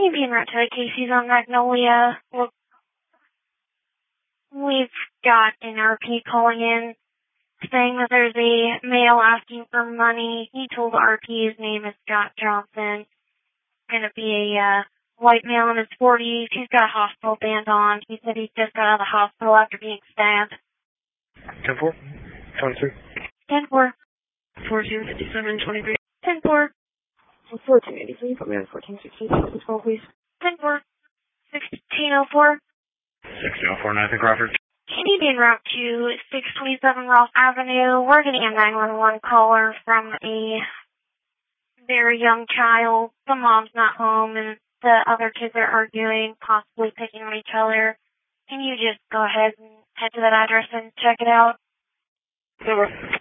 you be en route to the Casey's on Magnolia? Look, we've got an RP calling in saying that there's a male asking for money. He told the RP his name is Scott Johnson. Gonna be a white male in his 40s. He's got a hospital band on. He said he just got out of the hospital after being stabbed. 10-4, 23. 10-4. 425723. 10-4. 1483, put me on 1460, please. 10-4. 1604. 1604, Nathan Crawford. Can you be en route to 627 Ross Avenue? We're getting a 911 caller from a very young child. The mom's not home and the other kids are arguing, possibly picking on each other. Can you just go ahead and head to that address and check it out? Over.